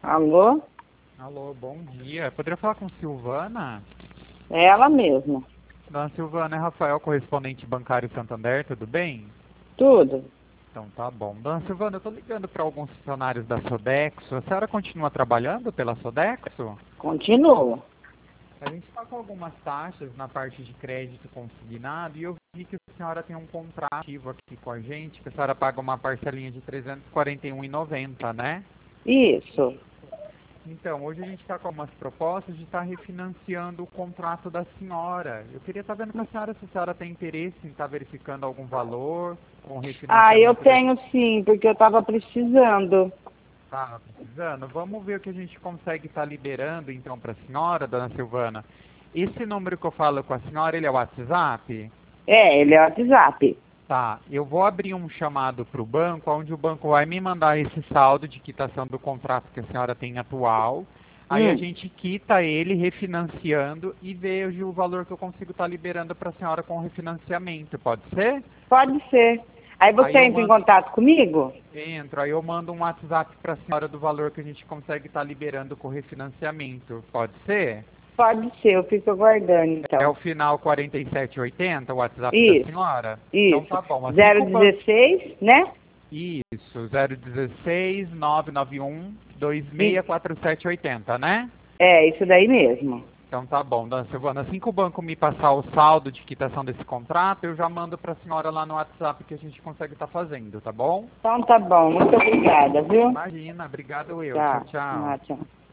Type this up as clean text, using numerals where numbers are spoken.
Alô? Alô, bom dia. Poderia falar com Silvana? É ela mesma. Dona Silvana, é Rafael, correspondente bancário Santander, tudo bem? Tudo. Então tá bom. Dona Silvana, eu tô ligando para alguns funcionários da Sodexo. A senhora continua trabalhando pela Sodexo? Continua. A gente está com algumas taxas na parte de crédito consignado e eu vi que a senhora tem um contrato ativo aqui com a gente, que a senhora paga uma parcelinha de R$ 341,90, né? Isso. Então, hoje a gente está com algumas propostas de estar refinanciando o contrato da senhora. Eu queria estar vendo com a senhora se a senhora tem interesse em estar verificando algum valor com o Ah, eu refinanciamento desse. tenho sim, porque eu estava precisando. Tá precisando? Vamos ver o que a gente consegue estar liberando então para a senhora, dona Silvana. Esse número que eu falo com a senhora, ele é o WhatsApp? É, ele é WhatsApp. Tá, eu vou abrir um chamado para o banco, onde o banco vai me mandar esse saldo de quitação do contrato que a senhora tem atual. Aí a Hum, gente quita ele refinanciando e vejo o valor que eu consigo estar liberando para a senhora com o refinanciamento, pode ser? pode ser. Aí Aí você eu entra em mando, contato comigo? aí eu mando um WhatsApp para a senhora do valor que a gente consegue estar liberando com o refinanciamento, pode ser? Pode ser, eu fico aguardando É então. o final 4780, o WhatsApp da Isso, senhora? Então isso. tá bom, assim que o banco 016, né? Isso, 016 991 Isso. 264780, né? É, isso daí mesmo. Então tá bom, dona Silvana. Assim que o banco me passar o saldo de quitação desse contrato, eu já mando para a senhora lá no WhatsApp que a gente consegue estar fazendo, tá bom? Então tá bom, muito obrigada, viu? Imagina, obrigado eu. Tchau, Tá, tchau. tchau.